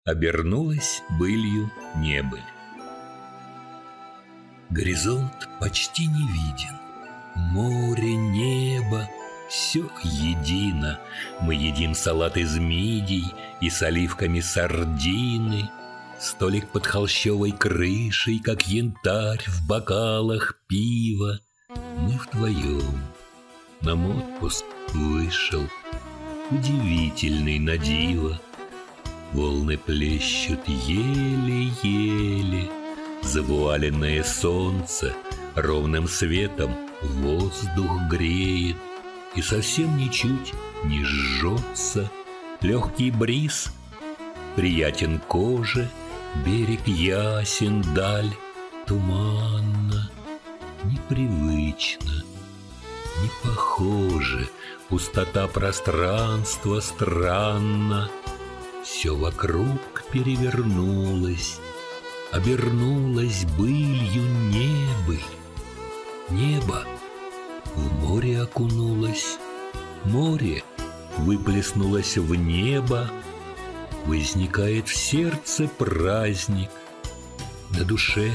обернулась былью небыль. Горизонт почти не виден. Море, небо — все едино. Мы едим салат из мидий и с оливками сардины. Столик под холщовой крышей, как янтарь в бокалах пива. Мы вдвоем. Нам отпуск вышел, удивительный на диво. Волны плещут еле-еле, завуаленное солнце ровным светом воздух греет, и совсем ничуть не жжется. Легкий бриз приятен коже, берег ясен, даль туманно, непривычно, не похоже, пустота пространства странна. Все вокруг перевернулось, обернулось былью небыль. Небо в море окунулось, море выплеснулось в небо. Возникает в сердце праздник, на душе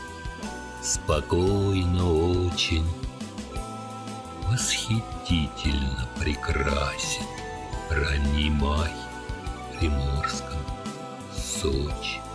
спокойно очень. Восхитительно прекрасен ранний май в Приморском, Сочи.